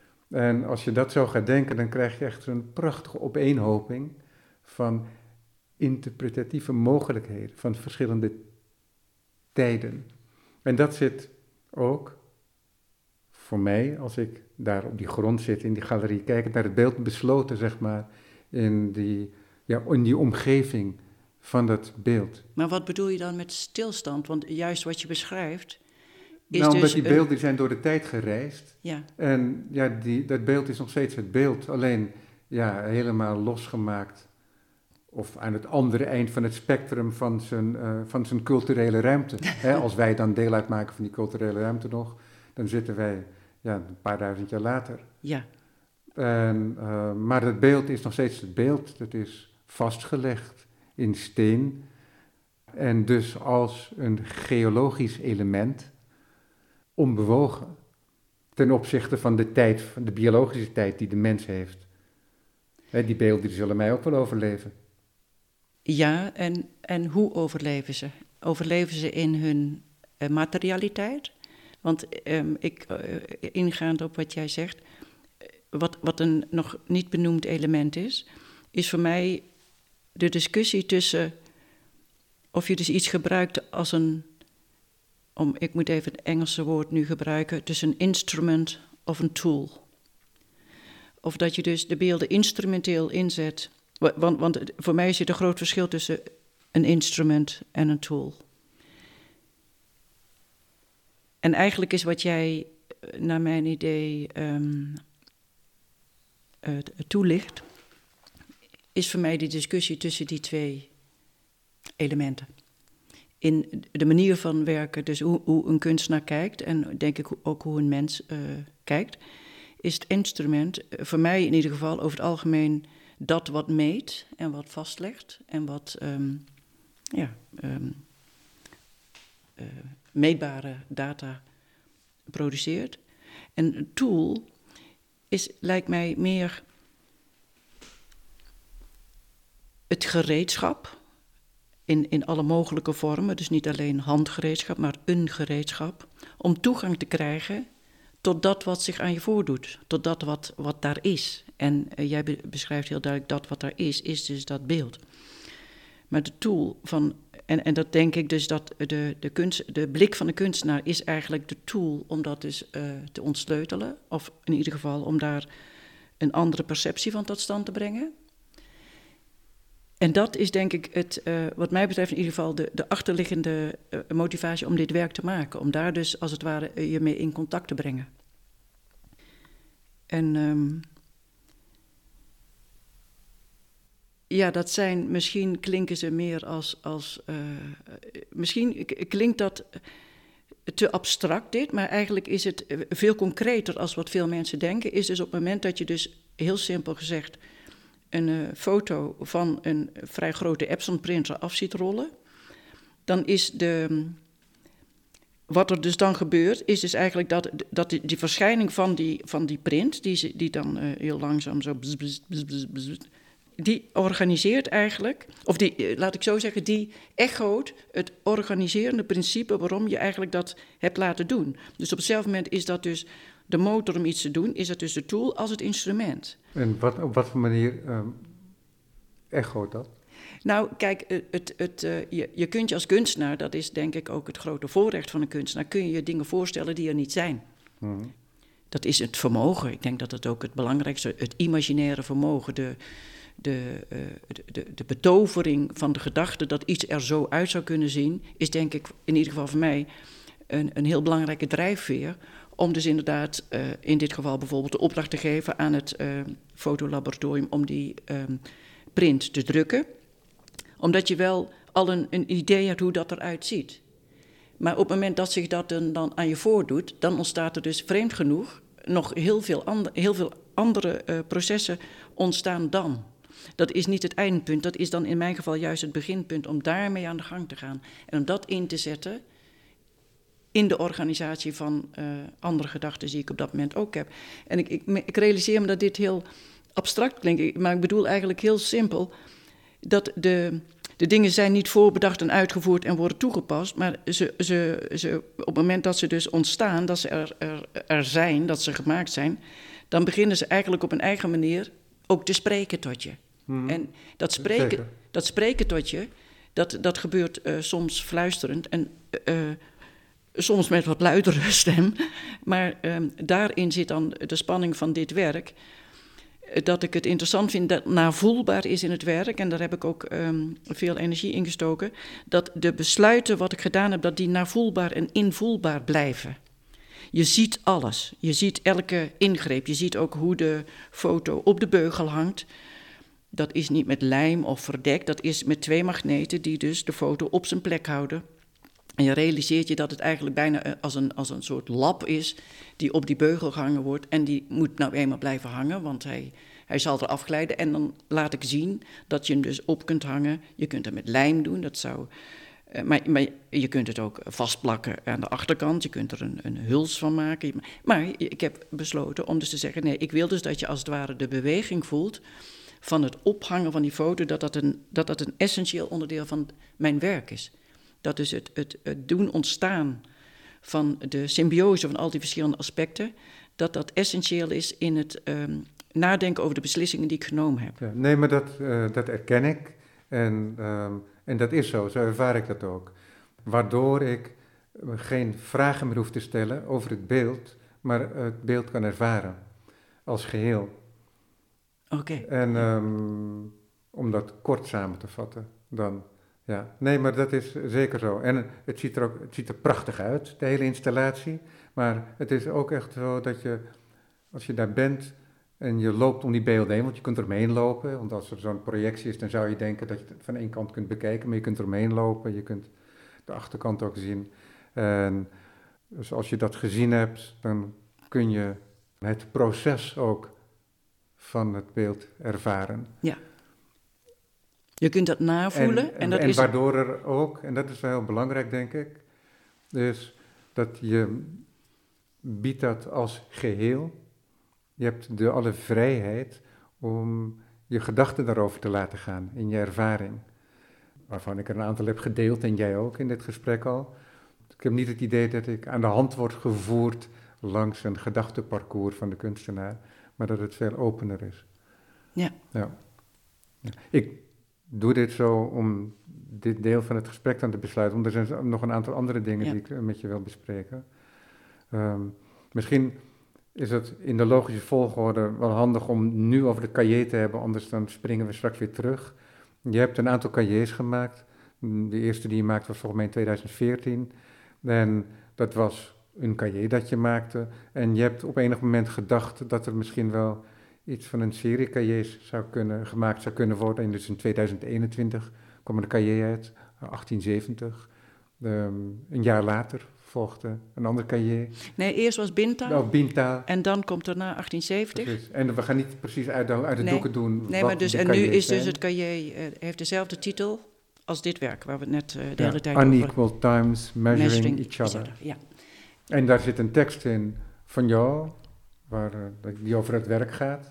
En als je dat zo gaat denken, dan krijg je echt een prachtige opeenhoping van interpretatieve mogelijkheden van verschillende tijden. En dat zit ook voor mij, als ik daar op die grond zit, in die galerie, kijkend naar het beeld, besloten, zeg maar, in die omgeving van dat beeld. Maar wat bedoel je dan met stilstand? Want juist wat je beschrijft is omdat dus die beelden die zijn door de tijd gereisd. Ja. En ja, dat beeld is nog steeds het beeld, alleen helemaal losgemaakt. Of aan het andere eind van het spectrum van zijn culturele ruimte. Als wij dan deel uitmaken van die culturele ruimte nog, dan zitten wij een paar duizend jaar later. Ja. Maar het beeld is nog steeds het beeld. Dat is vastgelegd in steen. En dus als een geologisch element onbewogen. Ten opzichte van de tijd, van de biologische tijd die de mens heeft. Die beelden die zullen mij ook wel overleven. Ja, en hoe overleven ze? Overleven ze in hun materialiteit? Want ingaand op wat jij zegt, wat een nog niet benoemd element is voor mij de discussie tussen of je dus iets gebruikt als ik moet even het Engelse woord nu gebruiken, tussen een instrument of een tool. Of dat je dus de beelden instrumenteel inzet. Want voor mij zit een groot verschil tussen een instrument en een tool. En eigenlijk is wat jij, naar mijn idee, toelicht, is voor mij die discussie tussen die twee elementen. In de manier van werken, dus hoe een kunstenaar kijkt en denk ik ook hoe een mens kijkt, is het instrument, voor mij in ieder geval over het algemeen, dat wat meet en wat vastlegt en wat meetbare data produceert. En een tool lijkt mij meer het gereedschap in alle mogelijke vormen, dus niet alleen handgereedschap, maar een gereedschap, om toegang te krijgen tot dat wat zich aan je voordoet, tot dat wat daar is. En jij beschrijft heel duidelijk dat wat daar is dus dat beeld. Maar de tool van, en dat denk ik dus dat de blik van de kunstenaar is eigenlijk de tool om dat dus te ontsleutelen, of in ieder geval om daar een andere perceptie van tot stand te brengen. En dat is denk ik wat mij betreft in ieder geval de achterliggende motivatie om dit werk te maken. Om daar dus als het ware je mee in contact te brengen. En dat zijn, misschien klinken ze meer als misschien klinkt dat te abstract dit, maar eigenlijk is het veel concreter als wat veel mensen denken. Is dus op het moment dat je dus heel simpel gezegd een foto van een vrij grote Epson printer af ziet rollen, dan is wat er dus dan gebeurt, is dus eigenlijk dat die verschijning van die print, die dan heel langzaam zo die organiseert eigenlijk, of laat ik zo zeggen, die echoot het organiserende principe waarom je eigenlijk dat hebt laten doen. Dus op hetzelfde moment is dat dus de motor om iets te doen, is dat dus de tool als het instrument. En op wat voor manier echoot dat? Nou, kijk, je kunt je als kunstenaar, dat is denk ik ook het grote voorrecht van een kunstenaar, kun je dingen voorstellen die er niet zijn. Mm-hmm. Dat is het vermogen. Ik denk dat het ook het belangrijkste, het imaginaire vermogen, de betovering van de gedachte dat iets er zo uit zou kunnen zien, is denk ik in ieder geval voor mij een heel belangrijke drijfveer. Om dus inderdaad in dit geval bijvoorbeeld de opdracht te geven aan het fotolaboratorium om die print te drukken. Omdat je wel al een idee hebt hoe dat eruit ziet. Maar op het moment dat zich dat dan aan je voordoet, dan ontstaat er dus vreemd genoeg nog heel veel andere processen ontstaan dan. Dat is niet het eindpunt, dat is dan in mijn geval juist het beginpunt om daarmee aan de gang te gaan. En om dat in te zetten in de organisatie van andere gedachten die ik op dat moment ook heb. En ik realiseer me dat dit heel abstract klinkt, maar ik bedoel eigenlijk heel simpel dat de dingen zijn niet voorbedacht en uitgevoerd en worden toegepast, maar ze op het moment dat ze dus ontstaan, dat ze er zijn, dat ze gemaakt zijn, dan beginnen ze eigenlijk op een eigen manier ook te spreken tot je. En Zeker. dat spreken tot je, dat gebeurt soms fluisterend en soms met wat luidere stem. Maar daarin zit dan de spanning van dit werk. Dat ik het interessant vind dat navoelbaar is in het werk. En daar heb ik ook veel energie in gestoken. Dat de besluiten wat ik gedaan heb, dat die navoelbaar en invoelbaar blijven. Je ziet alles. Je ziet elke ingreep. Je ziet ook hoe de foto op de beugel hangt. Dat is niet met lijm of verdekt. Dat is met 2 magneten die dus de foto op zijn plek houden. En je realiseert je dat het eigenlijk bijna als een soort lap is die op die beugel gehangen wordt. En die moet nou eenmaal blijven hangen, want hij zal er afglijden. En dan laat ik zien dat je hem dus op kunt hangen. Je kunt het met lijm doen, dat zou... Maar je kunt het ook vastplakken aan de achterkant. Je kunt er een huls van maken. Maar ik heb besloten om dus te zeggen... nee, ik wil dus dat je als het ware de beweging voelt... van het ophangen van die foto... dat een essentieel onderdeel van mijn werk is. Dat dus het doen ontstaan van de symbiose van al die verschillende aspecten... dat essentieel is in het nadenken over de beslissingen die ik genomen heb. Ja, nee, maar dat erken ik. En dat is zo ervaar ik dat ook. Waardoor ik geen vragen meer hoef te stellen over het beeld, maar het beeld kan ervaren als geheel. Oké. En om dat kort samen te vatten, dan ja. Nee, maar dat is zeker zo. En het ziet er prachtig uit, de hele installatie. Maar het is ook echt zo dat je, als je daar bent en je loopt om die beelden heen, want je kunt er omheen lopen. Want als er zo'n projectie is, dan zou je denken dat je het van één kant kunt bekijken, maar je kunt er omheen lopen. Je kunt de achterkant ook zien. En dus als je dat gezien hebt, dan kun je het proces ook van het beeld ervaren. Ja. Je kunt dat navoelen. En waardoor er ook, en dat is wel heel belangrijk denk ik, is dat je biedt dat als geheel. Je hebt alle vrijheid om je gedachten daarover te laten gaan in je ervaring. Waarvan ik er een aantal heb gedeeld en jij ook in dit gesprek al. Ik heb niet het idee dat ik aan de hand word gevoerd langs een gedachtenparcours van de kunstenaar, maar dat het veel opener is. Ja. Ja. Ik doe dit zo om dit deel van het gesprek dan te besluiten, want er zijn nog een aantal andere dingen die ik met je wil bespreken. Misschien is het in de logische volgorde wel handig om nu over de cahier te hebben, anders dan springen we straks weer terug. Je hebt een aantal cahiers gemaakt. De eerste die je maakte was volgens mij in 2014. En dat was een cahier dat je maakte. En je hebt op enig moment gedacht dat er misschien wel iets van een serie cahiers gemaakt zou kunnen worden. En dus in 2021 kwam er een cahier uit, 1870. Een jaar later volgde een ander cahier. Nee, eerst was Bintaal. Oh, Bintaal. En dan komt er na 1870. Precies. En we gaan niet precies uit de doeken doen. Nee, maar dus, en nu is dus het cahier, heeft dezelfde titel als dit werk, waar we het net de hele tijd over... Unequal Times, Measuring Each Other. Ja. En daar zit een tekst in van jou, die over het werk gaat.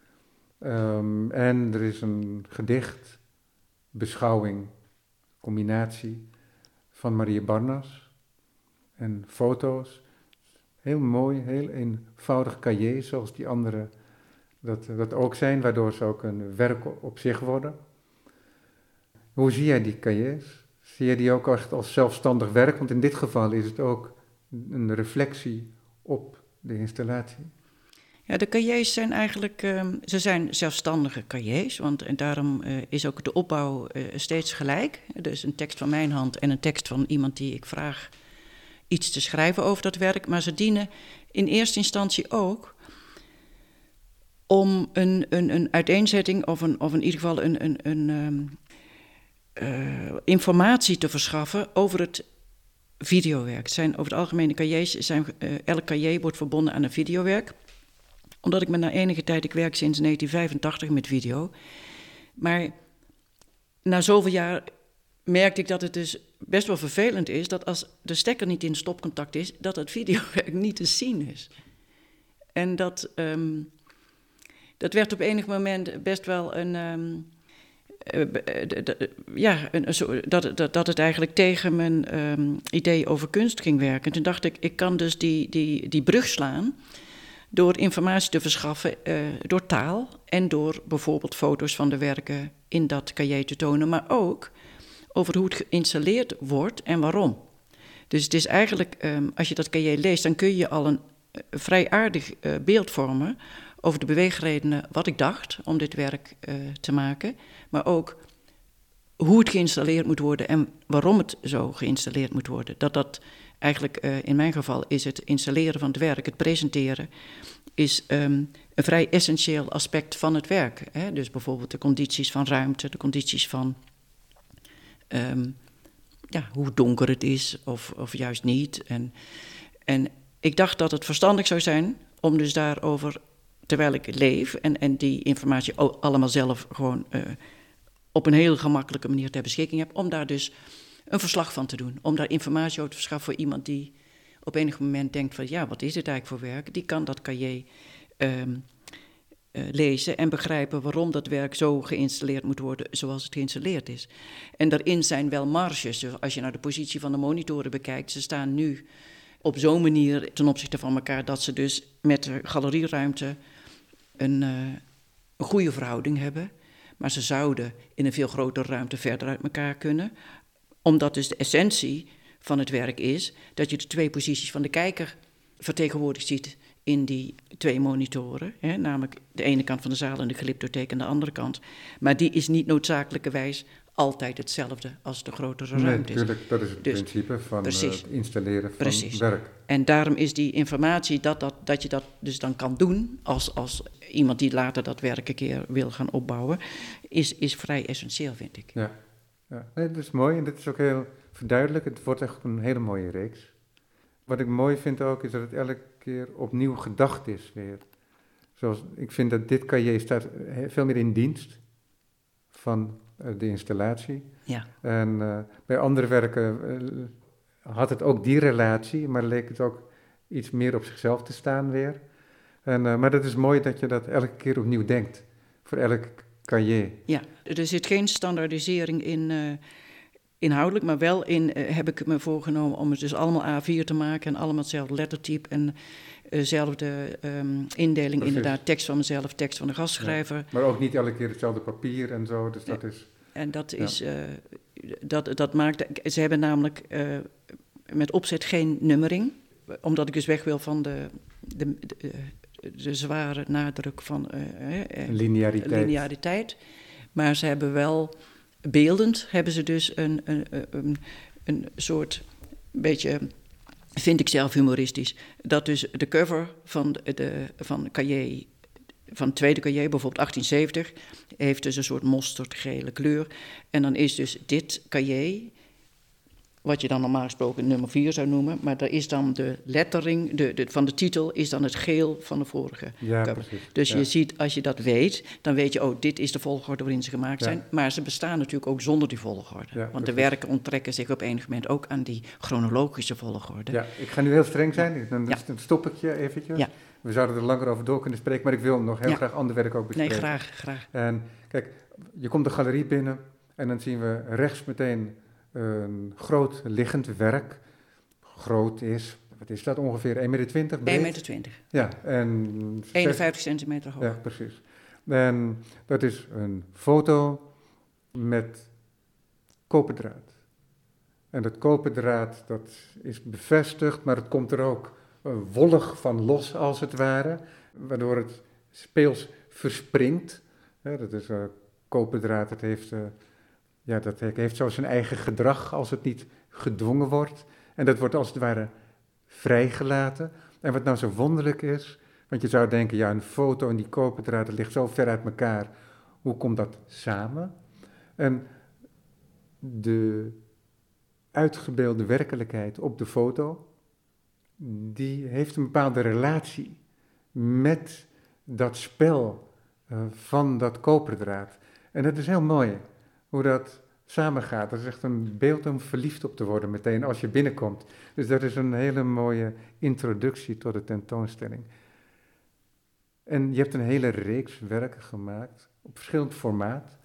En er is een gedicht, beschouwing, combinatie van Maria Barnas en foto's. Heel mooi, heel eenvoudig cahier, zoals die andere dat ook zijn, waardoor ze ook een werk op zich worden. Hoe zie jij die cahiers? Zie jij die ook echt als zelfstandig werk? Want in dit geval is het ook een reflectie op de installatie. Ja, de cahiers zijn eigenlijk, ze zijn zelfstandige cahiers, en daarom is ook de opbouw steeds gelijk. Dus een tekst van mijn hand en een tekst van iemand die ik vraag iets te schrijven over dat werk. Maar ze dienen in eerste instantie ook om een uiteenzetting of in ieder geval informatie te verschaffen over het videowerk. Het zijn over het algemeen cahiers, elk cahier wordt verbonden aan een videowerk. Omdat ik na enige tijd, ik werk sinds 1985 met video. Maar na zoveel jaar merkte ik dat het dus best wel vervelend is dat als de stekker niet in stopcontact is, dat het videowerk niet te zien is. En dat werd op enig moment best wel dat het eigenlijk tegen mijn idee over kunst ging werken. Toen dacht ik kan dus die brug slaan door informatie te verschaffen door taal en door bijvoorbeeld foto's van de werken in dat cahier te tonen, maar ook over hoe het geïnstalleerd wordt en waarom. Dus het is eigenlijk, als je dat cahier leest, dan kun je al een vrij aardig beeld vormen over de beweegredenen wat ik dacht om dit werk te maken, maar ook hoe het geïnstalleerd moet worden en waarom het zo geïnstalleerd moet worden. Dat eigenlijk, in mijn geval, is het installeren van het werk, het presenteren, is een vrij essentieel aspect van het werk. Hè? Dus bijvoorbeeld de condities van ruimte, de condities van hoe donker het is of juist niet. En ik dacht dat het verstandig zou zijn om dus daarover, terwijl ik leef en die informatie allemaal zelf gewoon op een heel gemakkelijke manier ter beschikking heb, om daar dus een verslag van te doen. Om daar informatie over te verschaffen voor iemand die op enig moment denkt van ja, wat is dit eigenlijk voor werk? Die kan dat cahier lezen en begrijpen waarom dat werk zo geïnstalleerd moet worden zoals het geïnstalleerd is. En daarin zijn wel marges. Dus als je naar de positie van de monitoren bekijkt, ze staan nu op zo'n manier ten opzichte van elkaar dat ze dus met de galerieruimte een goede verhouding hebben. Maar ze zouden in een veel grotere ruimte verder uit elkaar kunnen. Omdat dus de essentie van het werk is dat je de twee posities van de kijker vertegenwoordigd ziet in die twee monitoren. Hè, namelijk de ene kant van de zaal en de glyptotheek aan de andere kant. Maar die is niet noodzakelijkerwijs altijd hetzelfde als de grotere ruimte is. Natuurlijk, dat is het principe van het installeren van werk. En daarom is die informatie dat je dat dus dan kan doen als iemand die later dat werk een keer wil gaan opbouwen, is vrij essentieel, vind ik. Ja. Nee, dat is mooi en dat is ook heel verduidelijk. Het wordt echt een hele mooie reeks. Wat ik mooi vind ook, is dat het elke keer opnieuw gedacht is weer. Zoals, ik vind dat dit cahier staat veel meer in dienst van de installatie. Ja. En bij andere werken had het ook die relatie, maar leek het ook iets meer op zichzelf te staan weer. Maar dat is mooi dat je dat elke keer opnieuw denkt, voor elk cahier. Ja, er zit geen standaardisering in inhoudelijk, maar wel heb ik me voorgenomen om het dus allemaal A4 te maken en allemaal hetzelfde lettertype en dezelfde indeling. Precies. Inderdaad, tekst van mezelf, tekst van de gastschrijver. Ja, maar ook niet elke keer hetzelfde papier en zo, dus dat is... En dat is, dat maakt, ze hebben namelijk met opzet geen nummering, omdat ik dus weg wil van de zware nadruk van lineariteit. Maar ze hebben wel, beeldend hebben ze dus een soort, beetje, vind ik zelf humoristisch, dat dus de cover van cahier, van het tweede cahier, bijvoorbeeld 1870, heeft dus een soort mosterdgele kleur. En dan is dus dit cahier, wat je dan normaal gesproken nummer 4 zou noemen, maar daar is dan de lettering van de titel is dan het geel van de vorige cover. Precies. Dus je ziet, als je dat weet, dan weet je, dit is de volgorde waarin ze gemaakt zijn. Maar ze bestaan natuurlijk ook zonder die volgorde. Ja, want de werken onttrekken zich op enig moment ook aan die chronologische volgorde. Ja, ik ga nu heel streng zijn, dan stop ik je eventjes. Ja. We zouden er langer over door kunnen spreken, maar ik wil nog heel graag ander werk ook bespreken. Nee, graag. En kijk, je komt de galerie binnen en dan zien we rechts meteen een groot liggend werk. Groot is, wat is dat ongeveer, 1,20 meter breed? 1,20 meter. Ja, en 51 centimeter hoog. Ja, precies. En dat is een foto met koperdraad. En dat koperdraad, dat is bevestigd, maar het komt er ook wollig van los, als het ware, waardoor het speels verspringt. Ja, dat is koperdraad, dat heeft zo zijn eigen gedrag als het niet gedwongen wordt. En dat wordt als het ware vrijgelaten. En wat nou zo wonderlijk is, want je zou denken, een foto en die koperdraad, dat ligt zo ver uit elkaar. Hoe komt dat samen? En de uitgebeelde werkelijkheid op de foto, die heeft een bepaalde relatie met dat spel van dat koperdraad. En dat is heel mooi, hoe dat samengaat. Dat is echt een beeld om verliefd op te worden meteen als je binnenkomt. Dus dat is een hele mooie introductie tot de tentoonstelling. En je hebt een hele reeks werken gemaakt, op verschillend formaat,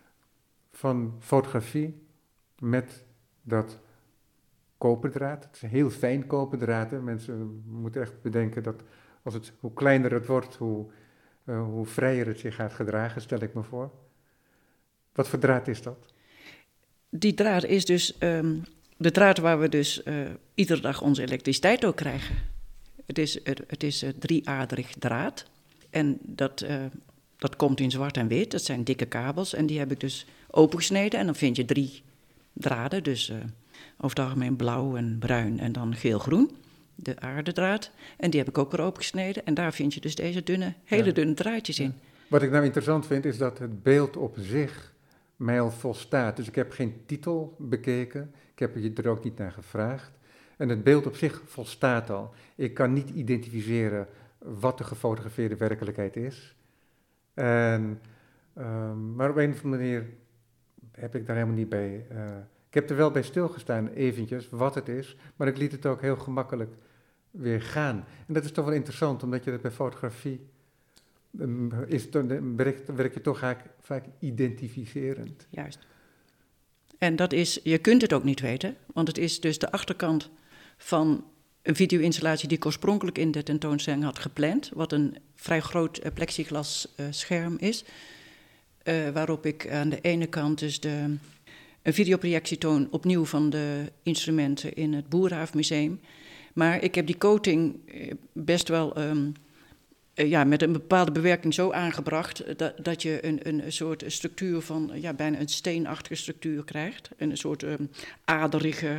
van fotografie met dat koperdraad. Het is een heel fijn koperdraad. Hè? Mensen moeten echt bedenken dat hoe kleiner het wordt, hoe vrijer het zich gaat gedragen, stel ik me voor. Wat voor draad is dat? Die draad is dus de draad waar we dus iedere dag onze elektriciteit ook krijgen. Het is 3-aderig draad. En dat komt in zwart en wit. Dat zijn dikke kabels. En die heb ik dus opengesneden. En dan vind je 3 draden. Dus over het algemeen blauw en bruin en dan geel-groen. De aardedraad. En die heb ik ook weer opengesneden. En daar vind je dus deze hele dunne draadjes in. Wat ik nou interessant vind, is dat het beeld op zich mij al volstaat. Dus ik heb geen titel bekeken. Ik heb je er ook niet naar gevraagd. En het beeld op zich volstaat al. Ik kan niet identificeren wat de gefotografeerde werkelijkheid is. Maar op een of andere manier heb ik daar helemaal niet bij. Ik heb er wel bij stilgestaan eventjes wat het is, maar ik liet het ook heel gemakkelijk weer gaan. En dat is toch wel interessant, omdat je dat bij fotografie werk je toch vaak identificerend. Juist. En dat is, je kunt het ook niet weten, want het is dus de achterkant van een video-installatie die ik oorspronkelijk in de tentoonstelling had gepland, wat een vrij groot plexiglas scherm is, waarop ik aan de ene kant dus een videoprojectie toon opnieuw van de instrumenten in het Boerenhavenmuseum. Maar ik heb die coating best wel met een bepaalde bewerking zo aangebracht dat je een soort structuur van bijna een steenachtige structuur krijgt. Een soort aderige,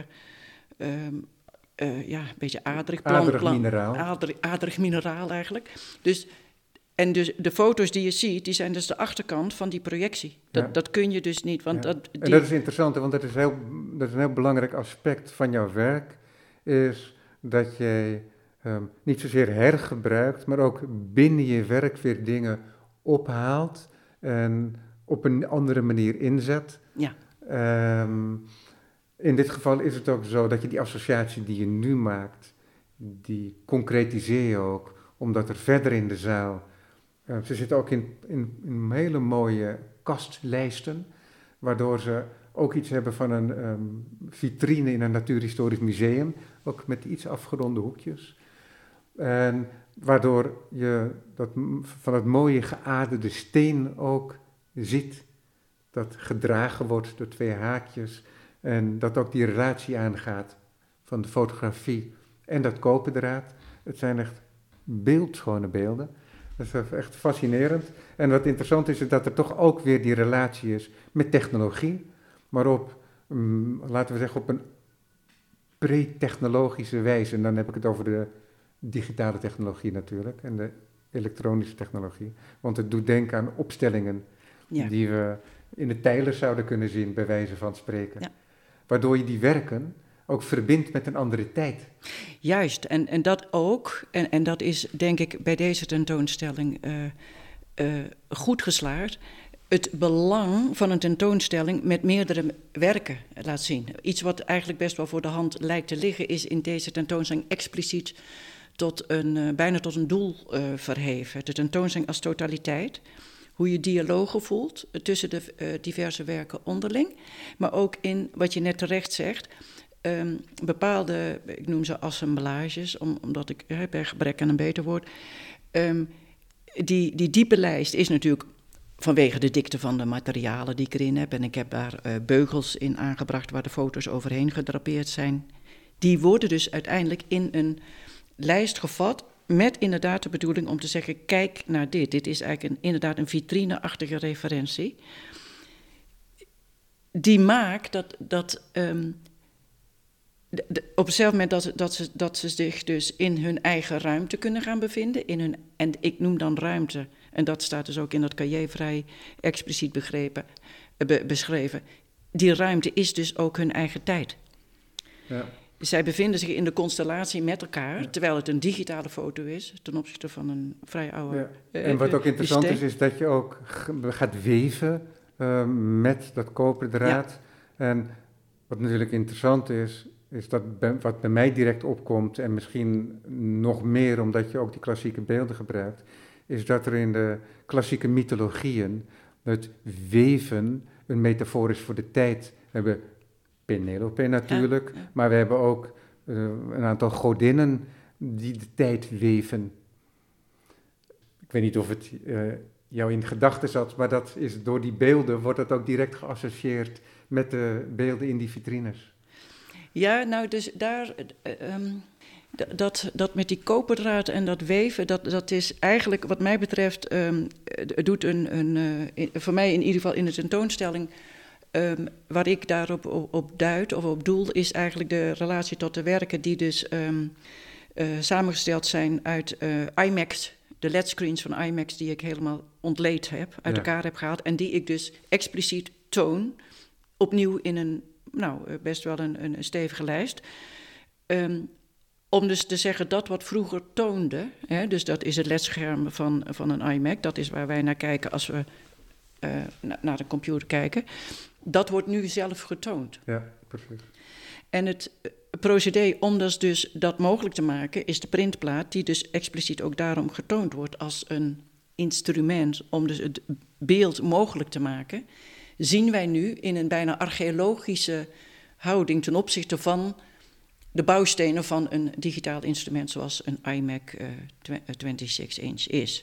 een beetje aderig mineraal. Aderig mineraal eigenlijk. Dus de foto's die je ziet, die zijn dus de achterkant van die projectie. Dat kun je dus niet. Want En dat is interessant, want dat is een heel belangrijk aspect van jouw werk, is dat jij niet zozeer hergebruikt, maar ook binnen je werk weer dingen ophaalt en op een andere manier inzet. Ja. In dit geval is het ook zo dat je die associatie die je nu maakt, die concretiseer je ook, omdat er verder in de zaal, ze zitten ook in hele mooie kastlijsten, waardoor ze ook iets hebben van een vitrine in een natuurhistorisch museum, ook met iets afgeronde hoekjes. En waardoor je van het mooie geaderde steen ook ziet, dat gedragen wordt door 2 haakjes en dat ook die relatie aangaat van de fotografie en dat koperdraad. Het zijn echt beeldschone beelden. Dat is echt fascinerend. En wat interessant is dat er toch ook weer die relatie is met technologie, maar laten we zeggen, op een pre-technologische wijze. En dan heb ik het over de digitale technologie natuurlijk en de elektronische technologie. Want het doet denken aan opstellingen die we in de tijler zouden kunnen zien, bij wijze van spreken. Ja. Waardoor je die werken ook verbindt met een andere tijd. Juist, en dat ook. En dat is denk ik bij deze tentoonstelling goed geslaagd. Het belang van een tentoonstelling met meerdere werken laat zien. Iets wat eigenlijk best wel voor de hand lijkt te liggen, is in deze tentoonstelling expliciet bijna tot een doel verheven. De tentoonstelling als totaliteit. Hoe je dialogen voelt tussen de diverse werken onderling. Maar ook in, wat je net terecht zegt, bepaalde, ik noem ze assemblages, omdat ik bij gebrek aan een beter woord. Die diepe lijst is natuurlijk vanwege de dikte van de materialen die ik erin heb. En ik heb daar beugels in aangebracht waar de foto's overheen gedrapeerd zijn. Die worden dus uiteindelijk in een lijst gevat met inderdaad de bedoeling om te zeggen, kijk naar dit. Dit is eigenlijk inderdaad een vitrine-achtige referentie. Die maakt dat op hetzelfde moment dat ze zich dus in hun eigen ruimte kunnen gaan bevinden. En ik noem dan ruimte, en dat staat dus ook in dat cahier vrij expliciet beschreven. Die ruimte is dus ook hun eigen tijd. Ja. Zij bevinden zich in de constellatie met elkaar, terwijl het een digitale foto is, ten opzichte van een vrij oude. Ja. En wat ook interessant is dat je ook gaat weven met dat koperdraad. Ja. En wat natuurlijk interessant is dat wat bij mij direct opkomt, en misschien nog meer omdat je ook die klassieke beelden gebruikt, is dat er in de klassieke mythologieën het weven een metafoor is voor de tijd. We hebben Penelope natuurlijk, maar we hebben ook een aantal godinnen die de tijd weven. Ik weet niet of het jou in gedachten zat, maar dat is door die beelden wordt het ook direct geassocieerd met de beelden in die vitrines. Ja, nou dus daar, dat met die koperdraad en dat weven, dat is eigenlijk wat mij betreft, doet voor mij in ieder geval in de tentoonstelling, waar ik daarop op duid of op doel, is eigenlijk de relatie tot de werken die dus samengesteld zijn uit IMAX, de LED-screens van IMAX die ik helemaal ontleed heb, uit elkaar heb gehaald en die ik dus expliciet toon, opnieuw in een, best wel een stevige lijst. Om dus te zeggen dat wat vroeger toonde, hè, dus dat is het ledscherm van een iMac, dat is waar wij naar kijken als we naar de computer kijken, dat wordt nu zelf getoond. Ja, precies. En het procedé om dus dat mogelijk te maken is de printplaat, die dus expliciet ook daarom getoond wordt als een instrument om dus het beeld mogelijk te maken, zien wij nu in een bijna archeologische houding ten opzichte van de bouwstenen van een digitaal instrument zoals een iMac 26-inch is.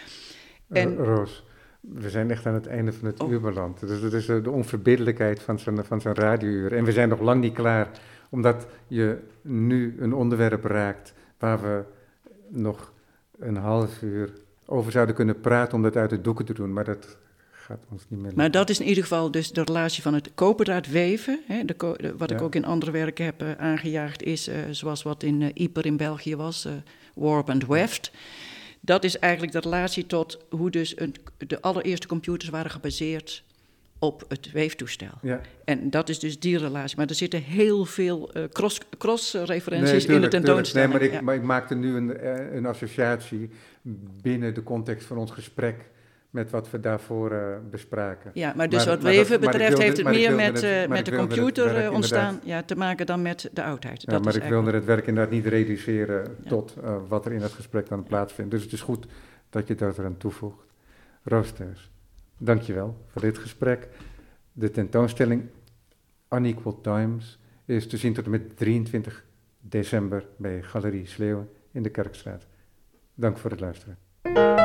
Roos, we zijn echt aan het einde van het uur beland. Dus dat is de onverbiddelijkheid van zo'n radiouur. En we zijn nog lang niet klaar, omdat je nu een onderwerp raakt waar we nog een half uur over zouden kunnen praten om dat uit de doeken te doen. Maar dat gaat ons niet meer lukken. Maar dat is in ieder geval dus de relatie van het koperdraad weven. Hè, wat ik ook in andere werken heb aangejaagd is, zoals wat in Yper in België was, Warp and Weft. Dat is eigenlijk de relatie tot hoe dus de allereerste computers waren gebaseerd op het weeftoestel. Ja. En dat is dus die relatie. Maar er zitten heel veel cross-referenties in de tentoonstelling. Nee, maar ik maakte nu een associatie binnen de context van ons gesprek met wat we daarvoor bespraken. Ja, maar dus wat weven betreft heeft het meer met de computer ontstaan te maken dan met de oudheid. Ja, maar ik wilde het werk inderdaad niet reduceren tot wat er in het gesprek dan plaatsvindt. Dus het is goed dat je dat eraan toevoegt. Roos Thijs, dank je wel voor dit gesprek. De tentoonstelling Unequal Times is te zien tot en met 23 december bij Galerie Sleeuwen in de Kerkstraat. Dank voor het luisteren.